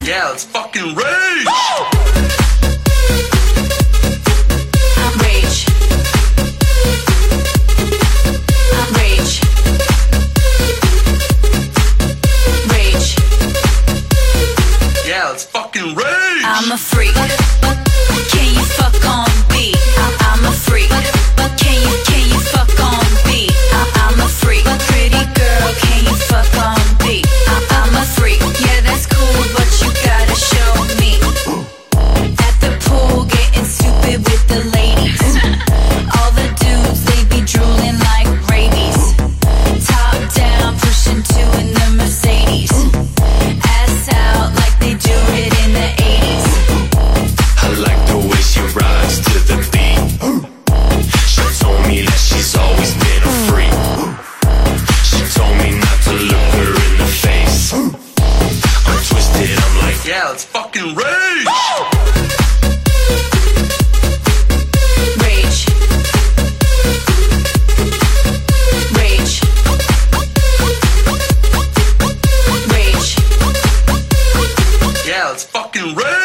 Yeah, let's fucking rage! Rage. Rage. Rage. Yeah, let's fucking rage! I'm a freak. Can you fuck on beat? I'm a freak. Can you fuck on beat? I'm a freak. Pretty girl, can you fuck on beat? I'm a freak. Yeah, that's cool, but you gotta show me. At the pool, getting stupid with the ladies. All the dudes, they be drooling like rabies. Top down, pushing two in the Mercedes. Ass out like they do it in the 80s. I like the way she rides to the beat. She told me that she's always been a freak. She told me not to look her in the face. I'm twisted, I'm like, yeah, let's fucking rage! Rage. Rage. Yeah, let's fucking rage!